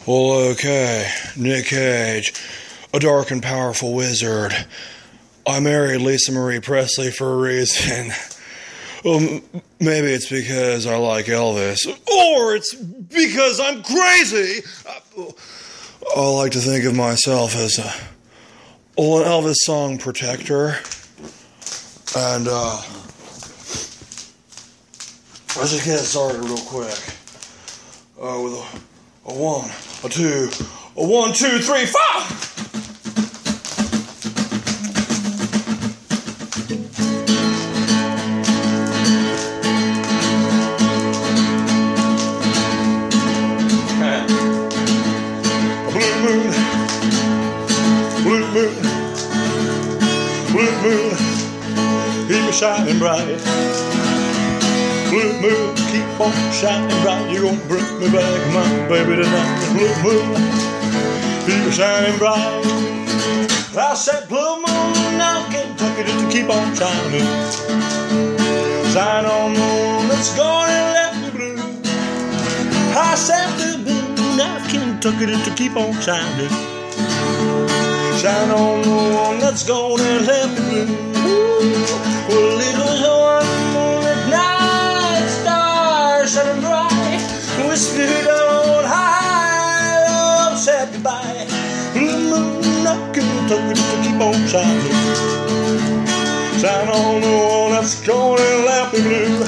Well, okay, Nick Cage, a dark and powerful wizard. I married Lisa Marie Presley for a reason. Well, maybe it's because I like Elvis, or it's because I'm crazy. I like to think of myself as an Elvis song protector. And, let's just get it started real quick. With a 1, a 2, a 1, 2, 3, 4! Blue moon, keep me shining bright. Blue moon, keep on shining bright. You're gonna bring me back, my baby, tonight. Blue moon, keep me shining bright. I said, blue moon, now Kentucky, just to keep on shining. Shine on, moon, that's gonna let me blue. I said, blue moon, now Kentucky, just to keep on shining. Shine on the one that's gonna let me blue. Well, it was one moonlit night, stars shining bright. We spirit on high, love said goodbye. Blue moon, I can take it to keep on shining. Shine on the one that's gonna let me blue.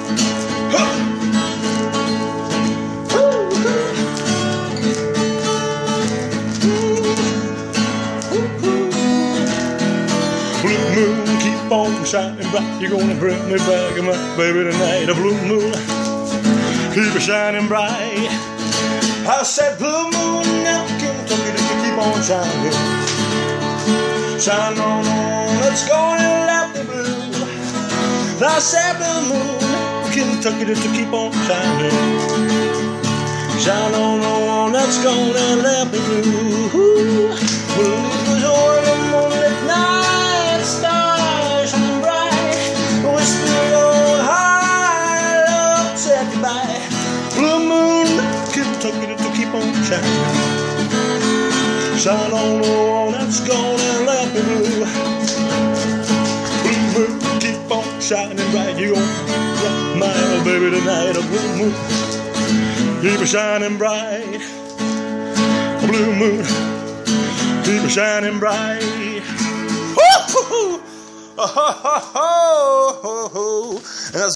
Blue moon, keep on shining bright. You're gonna bring me back, my baby, tonight. A blue moon, keep it shining bright. I said, blue moon, now Kentucky, just to keep on shining. Shine on, that's gonna let me blue. I said, blue moon, Kentucky, just to keep on shining. Shine on the one that's gonna let me blue. Well, it was on a moonlit night, stars shining bright. Whispered on high, love said goodbye. Blue moon, Kentucky, to keep on shining. Shine on the one that's gonna let me blue. Blue moon, keep on shining bright. You gon' rock my baby tonight. A blue moon, keep it shining bright. A blue moon, keep it shining bright. Ho, ho, ho, ho, ho, ho, ho.